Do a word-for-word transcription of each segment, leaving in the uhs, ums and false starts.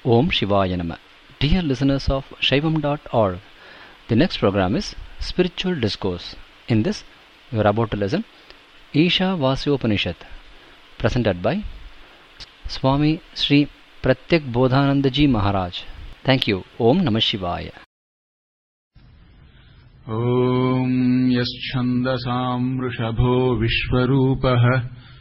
Om Shivaya Nama. Dear listeners of Shaivam dot org, the next program is Spiritual Discourse. In this, you are about to listen Isha Vasyopanishad, presented by Swami Sri Pratyak Bodhanandaji Maharaj. Thank you. Om Namah Shivaya. Om Yaschandasam Vrishabho Vishwarupah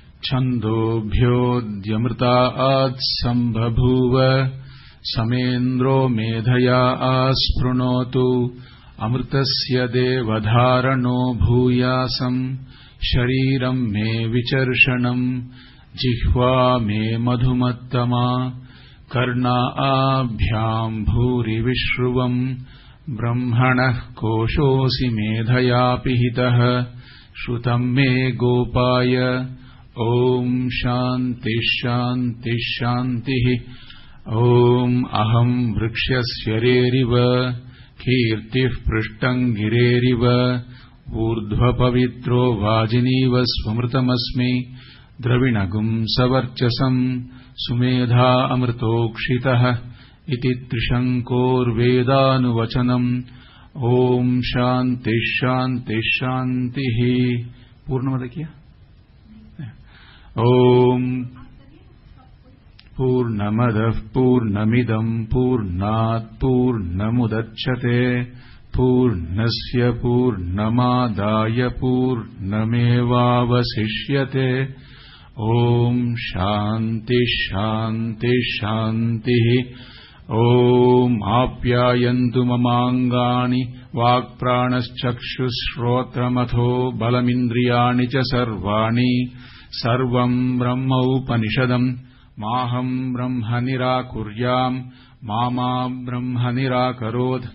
Chandobhyodhyamritaat Sambhabhuva Samendro Medhaya Asprunotu Amritasya Devadharano Bhuyasam Shariram Me Vicharshanam Jihva Me Madhumattama Karna Abhyam Bhuri Vishruvam Brahmanah Koshosi Medhaya Pihitah Shrutam Me Gopaya Om Shanti Shanti Shanti Om Aham Vrikshasya Reriva Kirtif Prishtangireriva Urdhva Pavitro Vajiniva Swamrtamasmi Dravinagum Savarchasam Sumedha Amritokshitah Iti Trishankor Vedanuvachanam Om Shanti Shanti Shanti. Purnamada kiya? Om Purnamadah Purnamidam Purnat Purnamudachyate Purnasya Purnamadaya Purnamevavasishyate. Om Shanti Shanti Shanti. Om Apyayantu Mamangani Vakpranaschakshushrotramatho Balamindriyani Cha Sarvani Sarvam Brahma Upanishadam Maham Brahma Nirakuryam Mama Brahma Nirakarod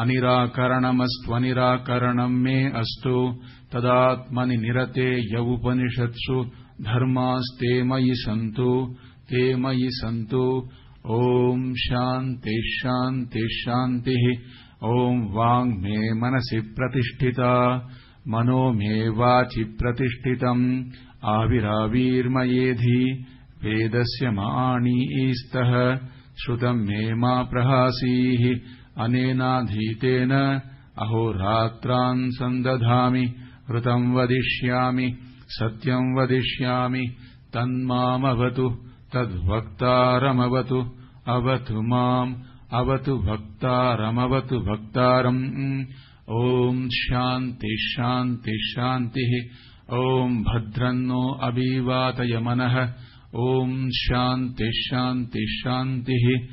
Anirakaranamastvanirakaranam Me Astu Tadatmani Nirate Yavupanishatsu Dharmaste Mayi Santu Te Mayi Santu. Om Shanti Shanti Shanti. Om Vang Me Manasi Pratishtita Mano Me Vachi Pratishtitam Aviravir Mayedhi Vedasya Maani Istah Shrutam Me Ma Prahasihi Anena Dhitena Ahoratran Sandadhami Rutam Vadishyami Satyam Vadishyami Tanmam Avatu Tadvaktaram Avatu Avatu Mam Avatu Bhaktaram Avatu Bhaktaram. Om Shanti Shanti Shanti. Om Bhadranno Abhivatayamanaha. Om Shanti Shanti Shanti.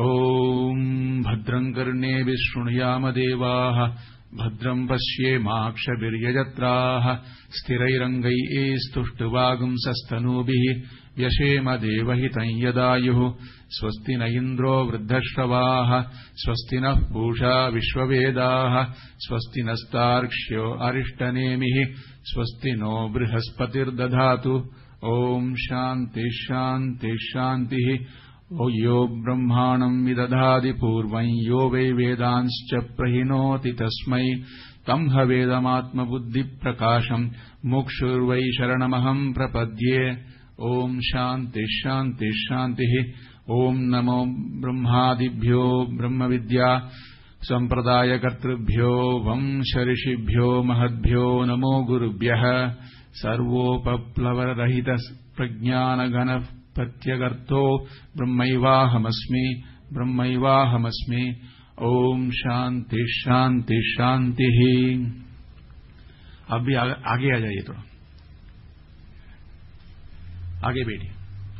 Om Bhadram Karne Vishrunuyama Devaha Bhadram Pashyemakshabiryajatraha Sthirairangai Estushtvagum Sastanubihi Vyashema Devahitam Yadayuhu Swasti na Indro Vruddhashavaha Swasti na Bhusha Vishwavedaha Swasti nastarkshyo Arishtanemihi Swasti no Brihaskatir Dadhatu. Om Shanti Shanti Shanti. O yo brahmanam vidadhadi purvam yo vai vedanscha prahinoti tasmai tamha vedamatma buddhi prakasham mukshurvai sharanamaham prapadye. Om Shanti Shanti Shanti. Om Namo Brahmadibhyo Brahmavidya Sampradaya Kartribhyo Vamsharishibhyo Mahadbhyo Namo Gurubhyah Sarvopaplavarahita Prajnana Gana Pratyagarto Brahmaivahamasmi Brahmaivahamasmi. Om Shanti Shanti Shanti. अब भी आगे आ जाइए, थोड़ा आगे बैठिए.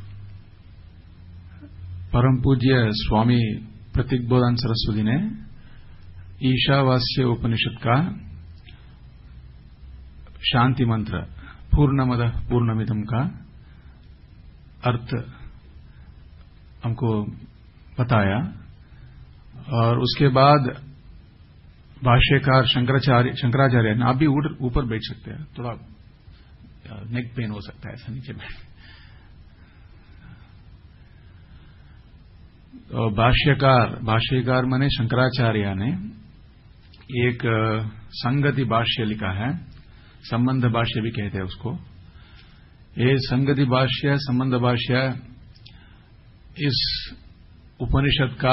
परम पूज्य स्वामी प्रतीक बोधान सरस्वती ने ईशावास्य उपनिषद का शांति मंत्र पूर्णमद पूर्णमिदम का अर्थ हमको बताया, और उसके बाद भाष्यकार शंकराचार्य शंकराचार्य ने, आप भी ऊपर बैठ सकते हैं, थोड़ा नेक पेन हो सकता है ऐसा नीचे बैठ. भाष्यकार भाष्यकार माने शंकराचार्य ने एक संगति भाष्य लिखा है, संबंध भाष्य भी कहते हैं उसको. ये संगति भाष्य संबंध भाष्य इस उपनिषद का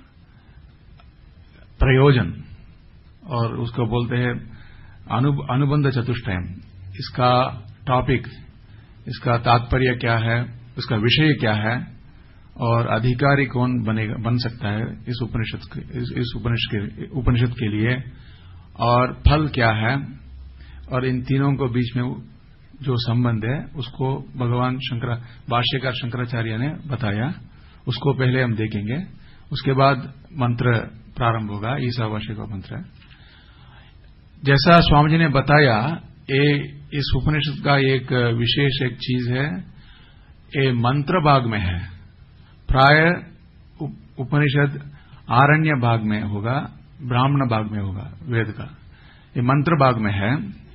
प्रयोजन, और उसको बोलते हैं अनु, अनुबंध चतुष्टयम। इसका टॉपिक, इसका तात्पर्य क्या है, उसका विषय क्या है, और अधिकारी कौन बनेगा, बन सकता है इस उपनिषद के, इस, इस उपनिषद के उपनिषद के लिए, और फल क्या है, और इन तीनों को बीच में जो संबंध है उसको भगवान शंकर भाष्यकार शंकराचार्य ने बताया। उसको पहले हम देखेंगे, उसके बाद मंत्र प्रारंभ होगा, ईशावास्य का मंत्र। जैसा स्वामी जी ने बताया, ये इस उपनिषद का एक विशेष एक चीज है, ये मंत्र भाग में है। प्राय उपनिषद आरण्य भाग में होगा, ब्राह्मण भाग में होगा वेद का, ये मंत्र भाग में है।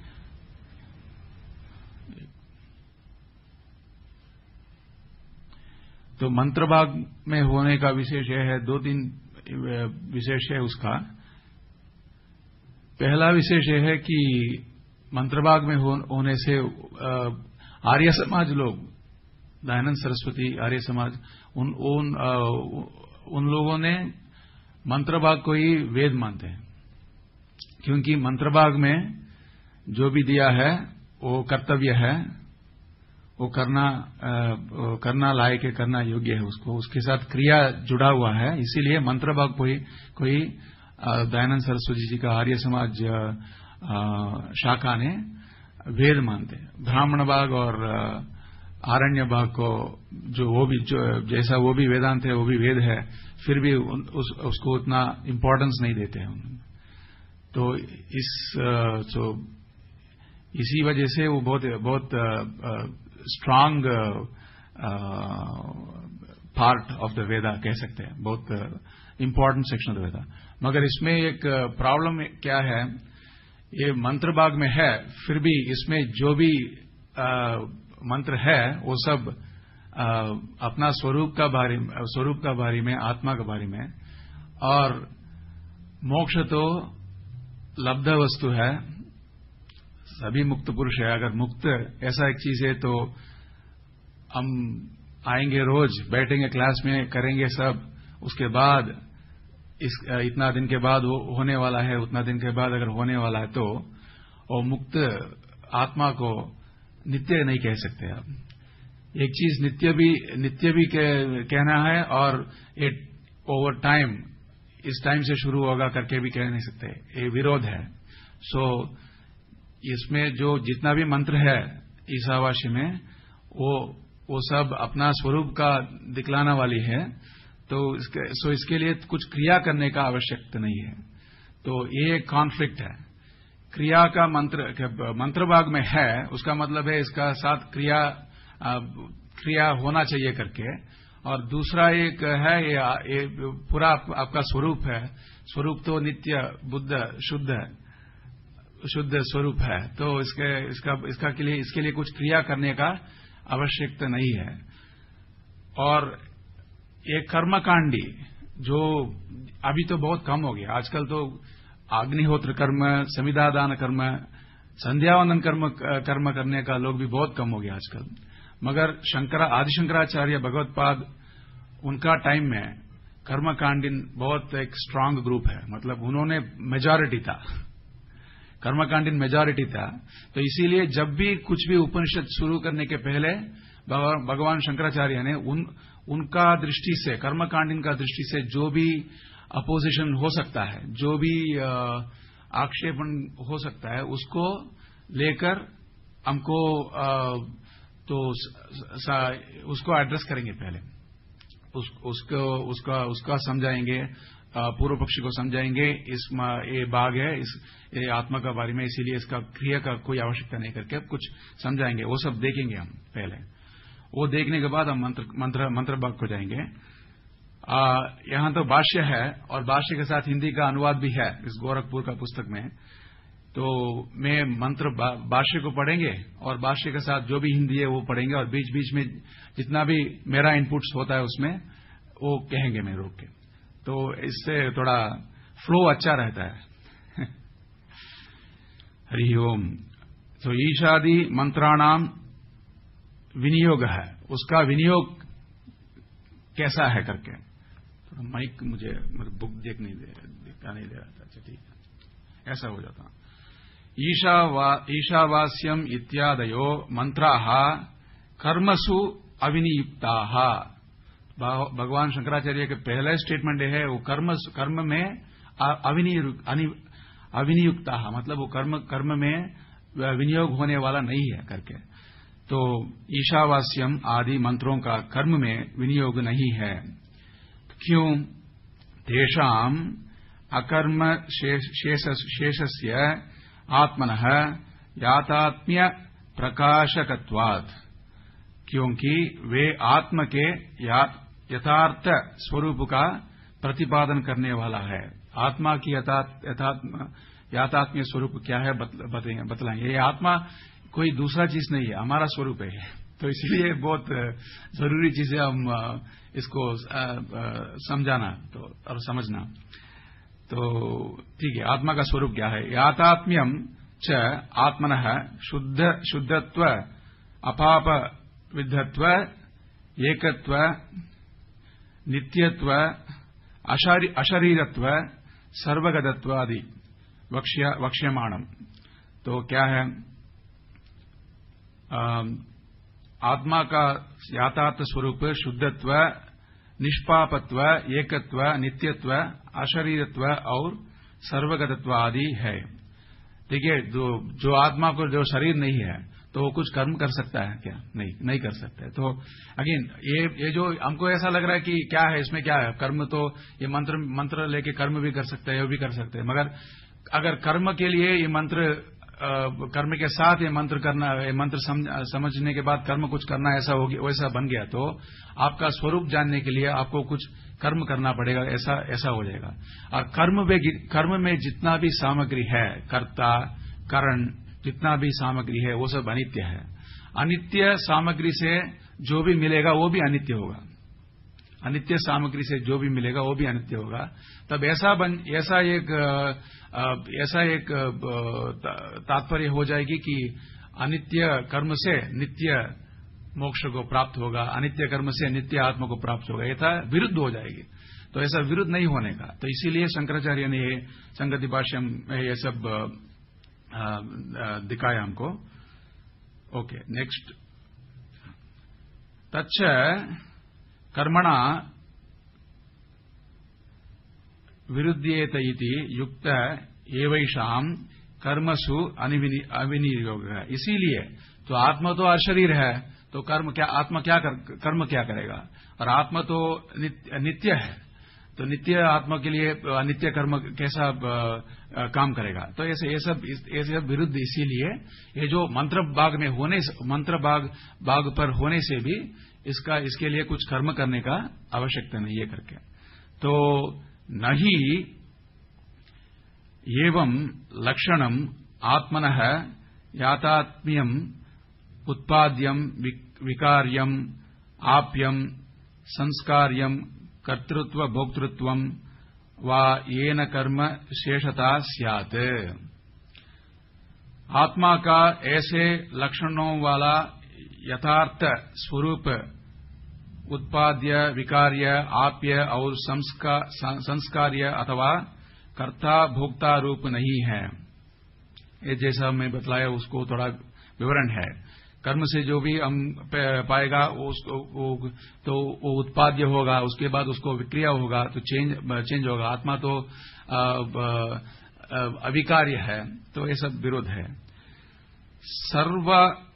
तो मंत्र भाग में होने का विशेष यह है, दो तीन विशेष है उसका। पहला विशेष यह है कि मंत्र भाग में हो, होने से आर्य समाज लोग, दयानंद सरस्वती आर्य समाज, उन उन, उन लोगों ने मंत्र भाग को ही वेद मानते हैं, क्योंकि मंत्र भाग में जो भी दिया है वो कर्तव्य है, वो करना आ, करना लायक है, करना योग्य है, उसको उसके साथ क्रिया जुड़ा हुआ है। इसीलिए मंत्र भाग कोई कोई दयानंद सरस्वती जी का आर्य समाज आ, शाखा ने वेद मानते हैं। ब्राह्मण भाग और आरण्य भाग को जो वो भी जो जैसा वो भी वेदांत है, वो भी वेद है, फिर भी उस, उसको उतना इम्पोर्टेंस नहीं देते हैं। तो इस तो इसी वजह से वो बहुत बहुत strong part of the Veda कह सकते हैं, बहुत important section of the Veda. मगर इसमें एक प्रॉब्लम क्या है, ये मंत्र भाग में है, फिर भी इसमें जो भी आ, मंत्र है वो सब आ, अपना स्वरूप का बारे स्वरूप का बारे में, आत्मा के बारे में, और मोक्ष तो लब्ध वस्तु है, सभी मुक्त पुरुष है। अगर मुक्त ऐसा एक चीज है तो हम आएंगे, रोज बैठेंगे क्लास में, करेंगे सब, उसके बाद इस इतना दिन के बाद हो, होने वाला है, उतना दिन के बाद अगर होने वाला है, तो वो मुक्त आत्मा को नित्य नहीं कह सकते आप। एक चीज नित्य भी नित्य भी कह, कहना है, और ये ओवर टाइम, इस टाइम से शुरू होगा करके भी कह नहीं सकते, ये विरोध है। सो इसमें जो जितना भी मंत्र है ईशावास्य में, वो वो सब अपना स्वरूप का दिखलाना वाली है। तो इसके सो इसके लिए कुछ क्रिया करने का आवश्यकता नहीं है। तो ये कॉन्फ्लिक्ट है। क्रिया का मंत्र मंत्र भाग में है, उसका मतलब है इसका साथ क्रिया क्रिया होना चाहिए करके। और दूसरा एक है, ये, ये पूरा आपका स्वरूप है, स्वरूप तो नित्य बुद्ध शुद्ध शुद्ध स्वरूप है। तो इसके इसका इसका के लिए इसके लिए कुछ क्रिया करने का आवश्यकता नहीं है। और ये कर्मकांडी जो अभी तो बहुत कम हो गया, आजकल तो अग्निहोत्र कर्म, समिधादान कर्म, संध्यावंदन कर्म कर्म करने का लोग भी बहुत कम हो गया आजकल। मगर शंकरा आदिशंकराचार्य भगवत्पाद, उनका टाइम में कर्मकांडिन बहुत एक स्ट्रांग ग्रुप है, मतलब उन्होंने मेजॉरिटी था, कर्मकांडिन मेजॉरिटी था। तो इसीलिए जब भी कुछ भी उपनिषद शुरू करने के पहले भगवान शंकराचार्य ने उन उनका दृष्टि से, कर्मकांडिन का दृष्टि से जो भी अपोजिशन हो सकता है, जो भी आक्षेपण हो सकता है, उसको लेकर हमको तो उसको एड्रेस करेंगे पहले, उस, उसको उसका उसका समझाएंगे, पूर्व पक्षी को समझाएंगे, इस ये भाग है, इस ये आत्मा का बारे में, इसीलिए इसका क्रिया का कोई आवश्यकता नहीं करके कुछ समझाएंगे। वो सब देखेंगे हम पहले। वो देखने के बाद हम मंत्र मंत्र मंत्र भाग को जाएंगे। यहां तो भाष्य है, और भाष्य के साथ हिंदी का अनुवाद भी है इस गोरखपुर का पुस्तक में। तो मैं मंत्र भाष्य को पढ़ेंगे, और भाष्य के साथ जो भी हिंदी है वो पढ़ेंगे, और बीच बीच में जितना भी मेरा इनपुट्स होता है उसमें वो कहेंगे मैं रोक के। तो इससे थोड़ा फ्लो अच्छा रहता है। हरि ओम। तो ईशादि मंत्राणाम विनियोग है, उसका विनियोग कैसा है करके। माइक मुझे मतलब बुक देख नहीं दे दिखा नहीं दे रहा था। अच्छा ठीक है, ऐसा हो जाता। ईशावा ईशावास्यम इत्यादयो मंत्राः कर्मसु अविनियुक्ताः। भगवान शंकराचार्य के पहला स्टेटमेंट है वो कर्म कर्म में अविनियुक्ताः, मतलब वो कर्म कर्म में विनियोग होने वाला नहीं है करके। तो ईशावास्यम आदि मंत्रों का कर्म में विनियोग नहीं है। क्यों? तेषाम अकर्म शेषस्य आत्मनः यातात्म्य प्रकाशकत्वात्, क्योंकि वे आत्म के यथार्थ स्वरूप का प्रतिपादन करने वाला है। आत्मा की यातात्म्य स्वरूप क्या है बतलाएंगे। ये आत्मा कोई दूसरा चीज नहीं है, हमारा स्वरूप है। तो इसलिए बहुत जरूरी चीज है हम इसको समझाना तो और समझना। तो ठीक है, आत्मा का स्वरूप क्या है? यातात्म्यम च आत्मनः शुद्ध शुद्धत्व अपाप विद्धत्व एकत्व नित्यत्व अशरीरत्व सर्वगतत्व आदि वक्ष्यमाणम। तो क्या है? आत्मा का यातार्थ स्वरूप शुद्धत्व, निष्पापत्व, एकत्व, नित्यत्व, अशरीरत्व और सर्वगतत्व आदि है। देखिए, जो जो आत्मा को जो शरीर नहीं है तो वो कुछ कर्म कर सकता है क्या? नहीं, नहीं कर सकता है। तो अगेन ये ये जो हमको ऐसा लग रहा है कि क्या है इसमें, क्या है कर्म, तो ये मंत्र मंत्र लेके कर्म भी कर सकते हैं, ये भी कर सकते हैं। मगर अगर कर्म के लिए ये मंत्र कर्म के साथ ये मंत्र करना, ये मंत्र समझने के बाद कर्म कुछ करना ऐसा हो गया, वैसा बन गया, तो आपका स्वरूप जानने के लिए आपको कुछ कर्म करना पड़ेगा, ऐसा ऐसा हो जाएगा। और कर्म में कर्म में जितना भी सामग्री है, कर्ता करण जितना भी सामग्री है वो सब अनित्य है। अनित्य सामग्री से जो भी मिलेगा वो भी अनित्य होगा। अनित्य सामग्री से जो भी मिलेगा वो भी अनित्य होगा। तब ऐसा बन ऐसा एक ऐसा एक तात्पर्य हो जाएगी कि अनित्य कर्म से नित्य मोक्ष को प्राप्त होगा, अनित्य कर्म से नित्य आत्मा को प्राप्त होगा, ऐसा विरुद्ध हो जाएगी। तो ऐसा विरुद्ध नहीं होने का। तो इसीलिए शंकराचार्य ने ये संगति भाष्य में ये सब दिखाया हमको। Okay, next. तच्च कर्मणा विरुद्ध्येत इति युक्त एवैषाम कर्मसु अविनियोग। इसीलिए तो आत्मा तो अशरीर है, तो कर्म क्या, आत्मा क्या कर, कर्म क्या करेगा? और आत्मा तो नित्य, नित्य है, तो नित्य आत्मा के लिए नित्य कर्म कैसा काम करेगा? तो ऐसे ये सब ऐसे विरुद्ध। इसीलिए ये जो मंत्र भाग में होने मंत्र भाग भाग पर होने से भी इसका इसके लिए कुछ कर्म करने का आवश्यकता नहीं है करके। तो नहीं एवं लक्षणम आत्मनः यातात्म्यम उत्पाद्यम विकार्यम आप्यम संस्कार्यम कर्तृत्व भोक्तृत्वम वा येन कर्म शेषता स्यात्। आत्मा का ऐसे लक्षणों वाला यथार्थ स्वरूप उत्पाद्य, विकार्य, आप्य और संस्कार्य अथवा कर्ता भोक्ता रूप नहीं है। ये जैसा मैं बतलाया उसको थोड़ा विवरण है। कर्म से जो भी हम पाएगा उसको वो, तो वो उत्पाद्य होगा, उसके बाद उसको विक्रिया होगा, तो चेंज चेंज होगा। आत्मा तो अविकार्य है, तो ये सब विरोध है। सर्व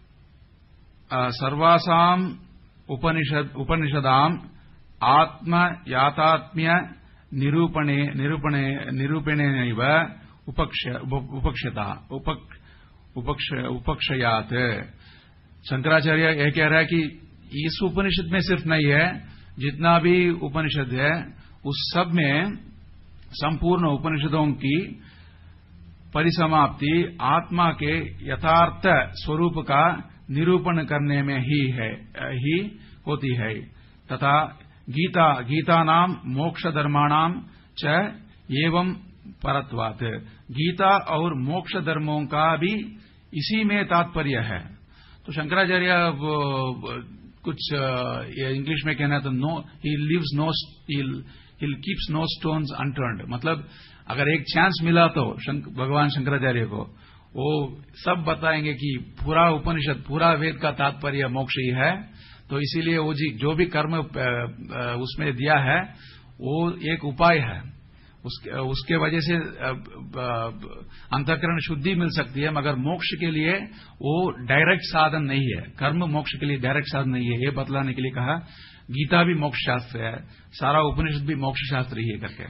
सर्वासाम उपनिषद उपनिषदाम आत्म यातात्म्य निरूपणे निरूपणे निरूपणेनैव उपक्ष उपक्षता उपक उपक्ष उपक्षयात। शंकराचार्य यह कह रहा है कि इस उपनिषद में सिर्फ नहीं है, जितना भी उपनिषद है उस सब में संपूर्ण उपनिषदों की परिसमाप्ति आत्मा के यथार्थ स्वरूप का निरूपण करने में ही है ही होती है। तथा गीता गीता नाम मोक्ष धर्माणाम च एवं परत्वात्। गीता और मोक्ष धर्मों का भी इसी में तात्पर्य है। तो शंकराचार्य कुछ इंग्लिश में कहना तो no he lives no He'll keeps no stones unturned. मतलब अगर एक चांस मिला तो शंक, भगवान शंकराचार्य को वो सब बताएंगे कि पूरा उपनिषद, पूरा वेद का तात्पर्य मोक्ष ही है। तो इसीलिए वो जी जो भी कर्म उसमें दिया है वो एक उपाय है, उसके, उसके वजह से अंतःकरण शुद्धि मिल सकती है, मगर मोक्ष के लिए वो डायरेक्ट साधन नहीं है। कर्म मोक्ष के लिए डायरेक्ट साधन नहीं है, ये बतलाने के लिए कहा। गीता भी मोक्ष शास्त्र है, सारा उपनिषद भी मोक्ष शास्त्र ही है करके।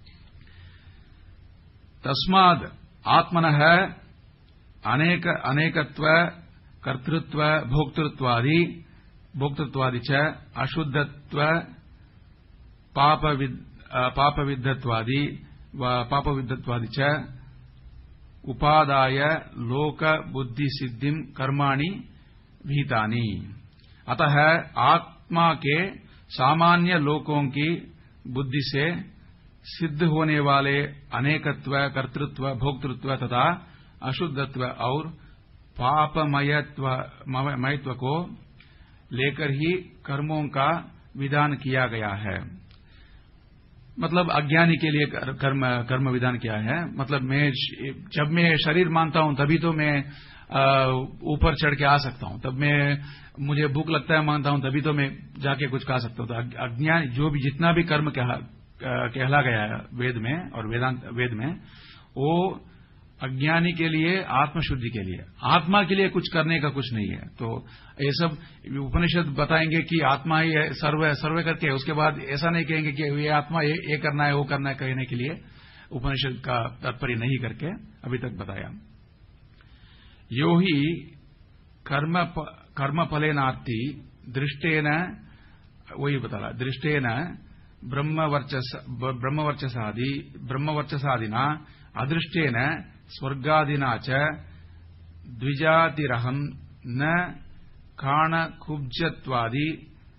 तस्माद आत्मनः अनेक अनेकत्व कर्तृत्व भोक्तृत्वादि भोक्तृत्वादि च अशुद्धत्व पापविद पापविद्धत्वादि व पापविद्धत्वादि च उपादाय लोक बुद्धि सिद्धिं कर्माणि विहितानि। अतः आत्मा के सामान्य लोकों की बुद्धि से सिद्ध होने वाले अनेकत्व कर्तृत्व भोक्तृत्व तथा अशुद्धत्व और पापमयत्व मयत्व को लेकर ही कर्मों का विधान किया गया है। मतलब अज्ञानी के लिए कर्म कर्म विधान किया है। मतलब मैं जब मैं शरीर मानता हूं तभी तो मैं ऊपर चढ़ के आ सकता हूं, तब मैं मुझे भूख लगता है मानता हूं तभी तो मैं जाके कुछ खा सकता हूं। तो अज्ञान जो भी जितना भी कर्म कहला गया है वेद में और वेदांत वेद में, वो अज्ञानी के लिए आत्मशुद्धि के लिए, आत्मा के लिए कुछ करने का कुछ नहीं है। तो ये सब उपनिषद बताएंगे कि आत्मा ही सर्व सर्व करके, उसके बाद ऐसा नहीं कहेंगे कि ये आत्मा ये, ये करना है वो करना है कहने के लिए उपनिषद का तात्पर्य नहीं करके अभी तक बताया। यो ही कर्म कर्म फलेनार्थी दृष्टेन, वही बता रहा, दृष्टेन ब्रह्मवर्चस ब्रह्मवर्चसादि ब्रह्मवर्चसादिना अदृष्टेन स्वर्गादिना च द्विजातिरहं न काणकुब्जत्वादि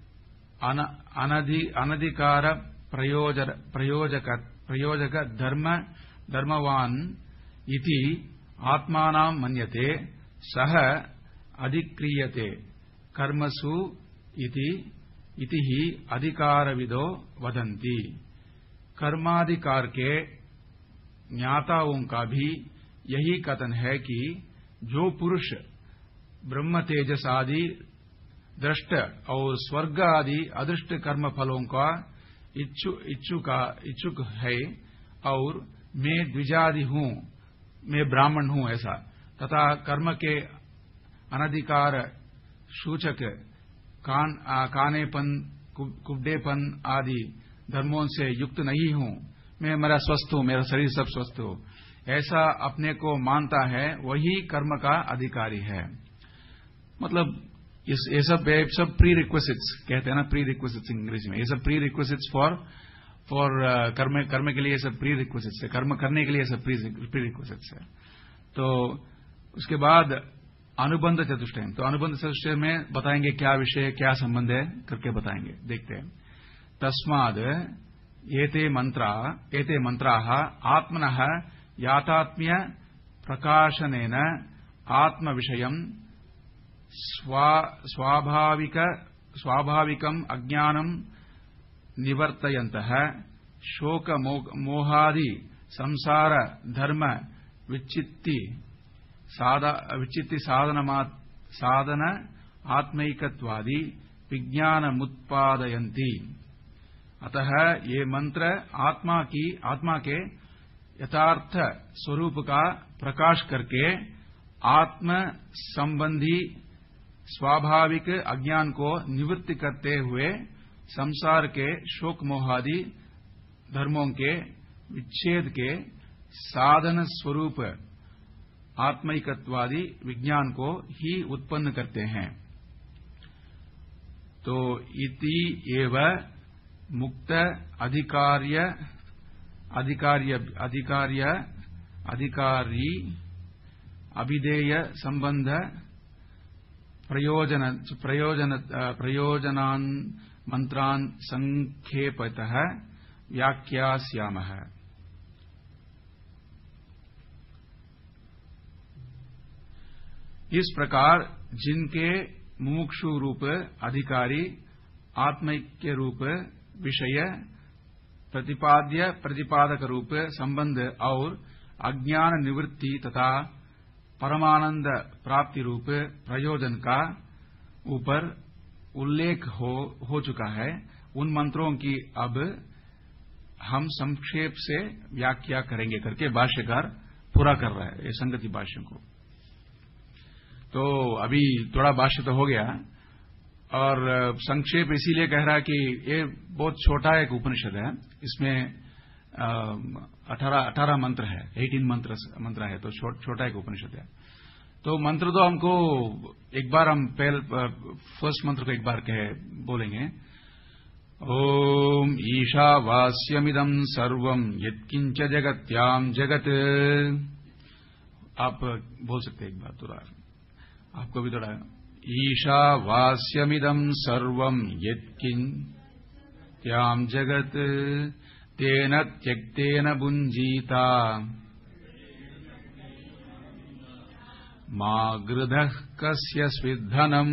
अनधि अनधिकार प्रयोजक प्रयोजक प्रयोजक धर्म धर्मवान इति आत्मानां मन्यते सह अधिक्रियते कर्मसु इति इति ही अधिकारविदो वदन्ति। कर्माधिकार के ज्ञाताओं का भी यही कथन है कि जो पुरुष ब्रह्म तेजस आदि दृष्ट और स्वर्ग आदि अदृष्ट कर्म फलों का इच्छु इच्छुका इच्छुक है और मैं द्विजादि हूं, मैं ब्राह्मण हूं ऐसा, तथा कर्म के अनधिकार सूचक कान कानेपन कुब्डेपन आदि धर्मों से युक्त नहीं हूं, मैं मेरा स्वस्थ हूं, मेरा शरीर सब स्वस्थ हो, ऐसा अपने को मानता है, वही कर्म का अधिकारी है। मतलब इस ये सब ये सब प्री रिक्विजिट्स कहते हैं ना, प्री रिक्विजिट्स अंग्रेजी में, ये सब प्री रिक्विजिट्स फॉर फॉर कर्म कर्म के लिए ये सब प्री रिक्विजिट्स है, कर्म करने के लिए ये सब प्री रिक्विजिट्स है। तो उसके बाद अनुबंध चतुष्टय, तो अनुबंध चतुष्टय में बताएंगे क्या विषय क्या संबंध है करके बताएंगे, देखते हैं। तस्माद एते मंत्रा एते मंत्राः आत्मनः यातात्म्य प्रकाशनेन आत्म विषयं स्वाभाविक स्वाभाविकम् अज्ञानं निवर्तयन्तः शोक मोहादि संसार धर्म विचित्ति साधा विचित्ति साधन साधन आत्मैकत्वादि विज्ञानमुत्पादयन्ति। अतः ये मंत्र आत्मा की आत्मा के यथार्थ स्वरूप का प्रकाश करके आत्म संबंधी स्वाभाविक अज्ञान को निवृत्ति करते हुए संसार के शोक मोहादि धर्मों के विच्छेद के साधन स्वरूप आत्मैकत्वादि विज्ञान को ही उत्पन्न करते हैं। तो इति एव मुक्त अधिकार्य अधिकार्य अधिकार्य अधिकारी अभिधेय संबंध प्रयोजन प्रयोजन प्रयोजनान् मंत्रान् संक्षेपतः व्याख्यास्यामः। इस प्रकार जिनके मुमुक्षु रूप अधिकारी आत्मैक्य रूप विषय प्रतिपाद्य प्रतिपादक रूप संबंध और अज्ञान निवृत्ति तथा परमानंद प्राप्ति रूप प्रयोजन का ऊपर उल्लेख हो, हो चुका है। उन मंत्रों की अब हम संक्षेप से व्याख्या करेंगे करके भाष्यकार पूरा कर रहा है ये संगति भाष्य को। तो अभी थोड़ा भाष्य तो हो गया और संक्षेप इसीलिए कह रहा है कि ये बहुत छोटा एक उपनिषद है। इसमें अठारह अठारह मंत्र है, अठारह मंत्र मंत्र है, तो छो, छोटा एक उपनिषद है। तो मंत्र तो हमको एक बार हम पहले फर्स्ट मंत्र को एक बार कहे बोलेंगे। ओम ईशावास्यमिदं सर्वं यत्किंच जगत्याम जगत। आप बोल सकते हैं एक बार थोड़ा, आपको भी थोड़ा। ईशावास्यमिदं सर्वं यत्किंच्याम जगत तेन त्यक्तेन भुञ्जीता मा गृधः कस्य स्विद्धनम्।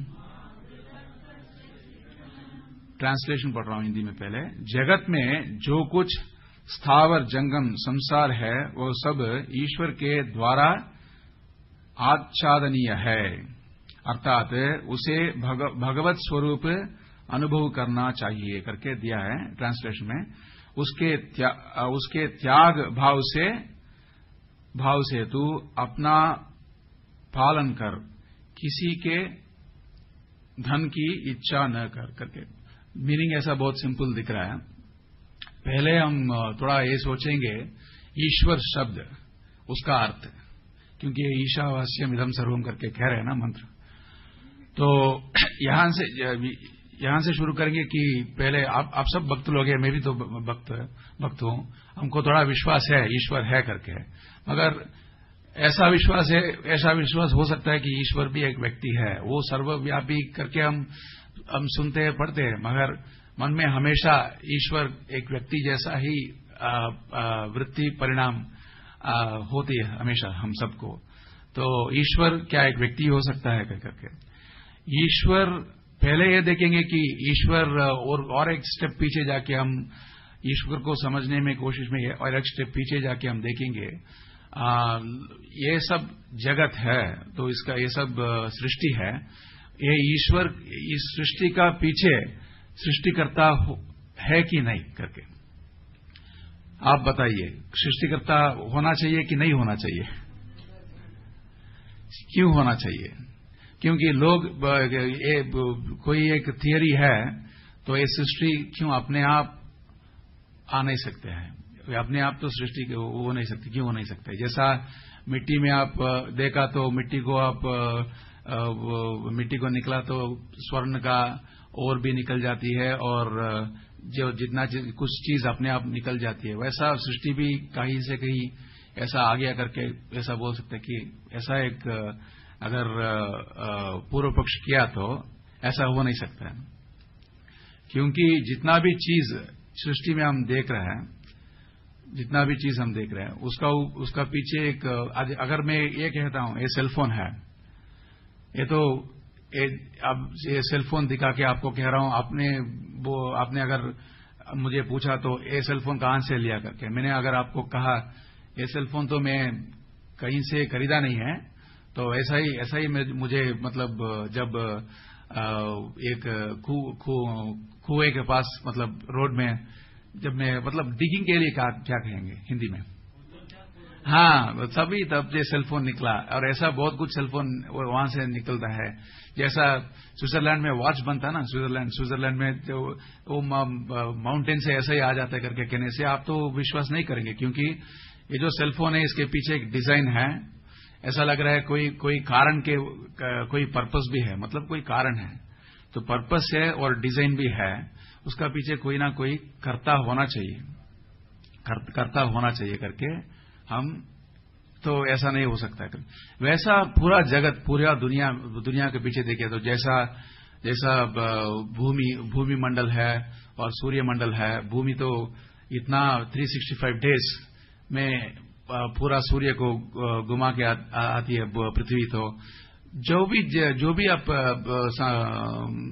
ट्रांसलेशन पढ़ रहा हूं हिंदी में पहले। जगत में जो कुछ स्थावर जंगम संसार है वो सब ईश्वर के द्वारा आच्छादनीय है, अर्थात उसे भग, भगवत स्वरूप अनुभव करना चाहिए करके दिया है ट्रांसलेशन में। उसके त्या, उसके त्याग भाव से भाव से तू अपना पालन कर, किसी के धन की इच्छा न कर करके। मीनिंग ऐसा बहुत सिंपल दिख रहा है। पहले हम थोड़ा ये सोचेंगे ईश्वर शब्द, उसका अर्थ, क्योंकि ईशावास्यम इदं सर्वम करके कह रहे हैं ना मंत्र। तो यहां से यहां से शुरू करेंगे कि पहले आप आप सब भक्त लोग हैं, मैं भी तो भक्त भक्त हूं, हमको थोड़ा विश्वास है ईश्वर है करके। मगर ऐसा विश्वास है, ऐसा विश्वास हो सकता है कि ईश्वर भी एक व्यक्ति है, वो सर्वव्यापी करके हम हम सुनते हैं पढ़ते हैं, मगर मन में हमेशा ईश्वर एक व्यक्ति जैसा ही वृत्ति परिणाम आ, होती है हमेशा हम सबको। तो ईश्वर क्या एक व्यक्ति हो सकता है करके ईश्वर पहले ये देखेंगे कि ईश्वर और, और एक स्टेप पीछे जाके हम ईश्वर को समझने में कोशिश में और एक स्टेप पीछे जाके हम देखेंगे आ, ये सब जगत है, तो इसका ये सब सृष्टि है। ये ईश्वर इस सृष्टि का पीछे सृष्टिकर्ता है कि नहीं करके आप बताइए। सृष्टिकर्ता होना चाहिए कि नहीं होना चाहिए? क्यों होना चाहिए? क्योंकि लोग ये कोई एक थियरी है, तो ये सृष्टि क्यों अपने आप आ नहीं सकते हैं? अपने आप तो सृष्टि हो नहीं सकती, क्यों हो नहीं सकते? जैसा मिट्टी में आप देखा तो मिट्टी को आप मिट्टी को निकला तो स्वर्ण का और भी निकल जाती है, और जो जितना कुछ चीज अपने आप निकल जाती है, वैसा सृष्टि भी कहीं से कहीं ऐसा आ गया करके ऐसा बोल सकते हैं कि ऐसा एक अगर पूर्व पक्ष किया तो ऐसा हो नहीं सकता है। क्योंकि जितना भी चीज सृष्टि में हम देख रहे हैं, जितना भी चीज हम देख रहे हैं उसका उसका पीछे एक, अगर मैं ये कहता हूं ये सेलफोन है, ये तो ये, अब ये सेलफोन दिखा के आपको कह रहा हूं, आपने वो आपने अगर मुझे पूछा तो ये सेलफोन कहां से लिया करके, मैंने अगर आपको कहा ये सेलफोन तो मैं कहीं से खरीदा नहीं है, तो ऐसा ही ऐसा ही मुझे मतलब जब एक कुएं के पास मतलब रोड में जब मैं मतलब डिगिंग के लिए क्या क्या कहेंगे हिंदी में, हाँ सभी तब ये सेलफोन निकला, और ऐसा बहुत कुछ सेलफोन वहां से निकलता है। जैसा स्विट्जरलैंड में वॉच बनता है ना, स्विट्जरलैंड स्विट्जरलैंड में जो वो माउंटेन से ऐसा ही आ जाता है करके कहने से आप तो विश्वास नहीं करेंगे, क्योंकि ये जो सेलफोन है इसके पीछे एक डिजाइन है। ऐसा लग रहा है कोई कोई कारण के कोई पर्पस भी है, मतलब कोई कारण है, तो पर्पस है और डिजाइन भी है, उसका पीछे कोई ना कोई कर्ता होना चाहिए, कर, कर्ता होना चाहिए करके हम तो ऐसा नहीं हो सकता है। वैसा पूरा जगत पूरा दुनिया दुनिया के पीछे देखिए तो जैसा जैसा भूमि भूमि मंडल है और सूर्य मंडल है, भूमि तो इतना तीन सौ पैंसठ डेज में पूरा सूर्य को घुमा के आ, आती है पृथ्वी, तो जो भी जो भी आप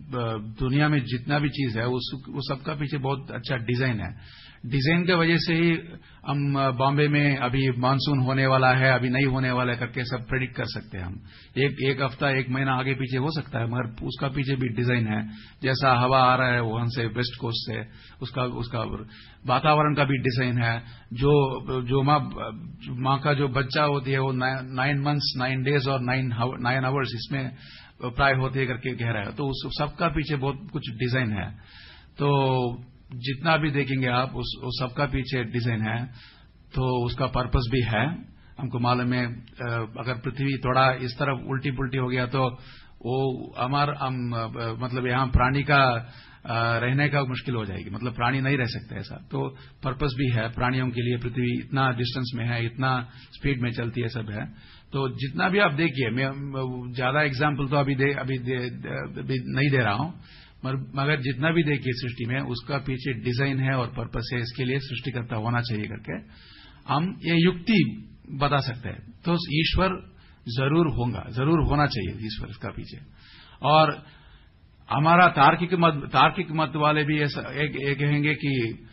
दुनिया में जितना भी चीज है उस वो सबका पीछे बहुत अच्छा डिजाइन है। डिजाइन की वजह से ही हम बॉम्बे में अभी मानसून होने वाला है, अभी नहीं होने वाला है करके सब प्रेडिक्ट कर सकते हैं हम। एक एक हफ्ता एक महीना आगे पीछे हो सकता है, मगर उसका पीछे भी डिजाइन है। जैसा हवा आ रहा है वहां से वेस्ट कोस्ट से, उसका उसका वातावरण का भी डिजाइन है। जो जो माँ माँ का जो बच्चा होती है वो नाइन मंथ्स नाइन डेज और नाइन नाइन आवर्स इसमें प्राय होती है करके कह रहा है। तो उस सबका पीछे बहुत कुछ डिजाइन है। तो जितना भी देखेंगे आप उस, उस सबका पीछे डिजाइन है, तो उसका पर्पस भी है। हमको मालूम है अगर पृथ्वी थोड़ा इस तरफ उल्टी पुल्टी हो गया तो वो हमारा हम मतलब यहाँ प्राणी का रहने का मुश्किल हो जाएगी, मतलब प्राणी नहीं रह सकते ऐसा। तो पर्पस भी है प्राणियों के लिए, पृथ्वी इतना डिस्टेंस में है, इतना स्पीड में चलती है, सब है। तो जितना भी आप देखिए, मैं ज्यादा एग्जाम्पल तो अभी दे, अभी, दे, अभी नहीं दे रहा हूं, मगर जितना भी देखिए सृष्टि में उसका पीछे डिजाइन है और पर्पस है। इसके लिए सृष्टिकर्ता होना चाहिए करके हम ये युक्ति बता सकते हैं। तो ईश्वर जरूर होगा, जरूर होना चाहिए ईश्वर इसका पीछे। और हमारा तार्किक मत तार्किक मत वाले भी ऐसा एक, एक कहेंगे कि